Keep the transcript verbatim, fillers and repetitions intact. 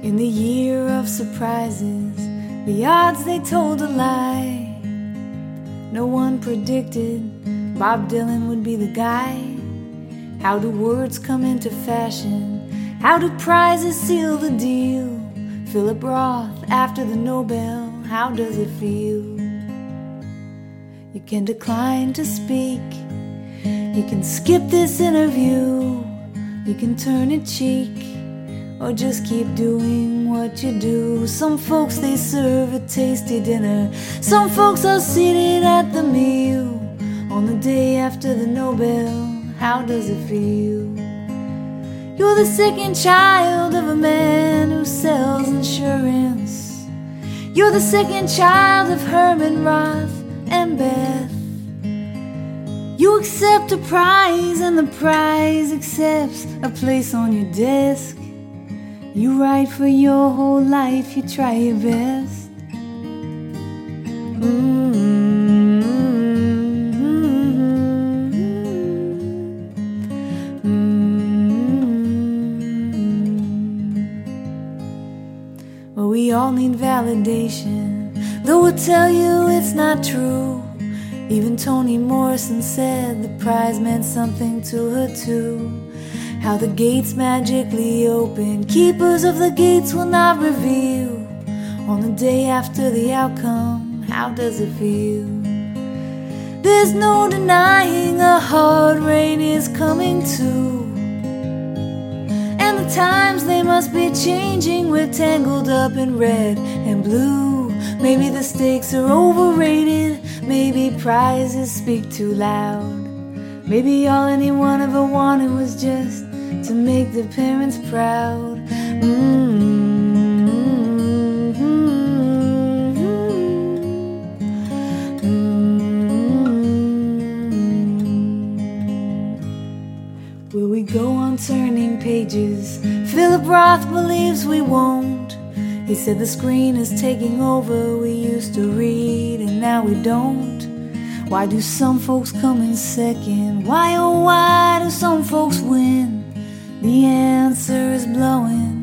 In the year of surprises, the odds they told a lie. No one predicted Bob Dylan would be the guy. How do words come into fashion? How do prizes seal the deal? Philip Roth after the Nobel, how does it feel? You can decline to speak, you can skip this interview, you can turn a cheek, or just keep doing what you do. Some folks, they serve a tasty dinner. Some folks are seated at the meal. On the day after the Nobel, how does it feel? You're the second child of a man who sells insurance. You're the second child of Herman Roth and Beth. You accept a prize and the prize accepts a place on your desk. You write for your whole life, you try your best. Mm-hmm. Mm-hmm. Well, we all need validation, though we'll tell you it's not true. Even Toni Morrison said the prize meant something to her too. How the gates magically open, keepers of the gates will not reveal. On the day after the outcome, how does it feel? There's no denying a hard rain is coming too. And the times, they must be changing, we're tangled up in red and blue. Maybe the stakes are overrated, maybe prizes speak too loud. Maybe all anyone ever wanted was just to make their parents proud. Mm-hmm. Mm-hmm. Will we go on turning pages? Philip Roth believes we won't. He said the screen is taking over. We used to read and now we don't. Why do some folks come in second? Why, oh why do some folks win? The answer is blowing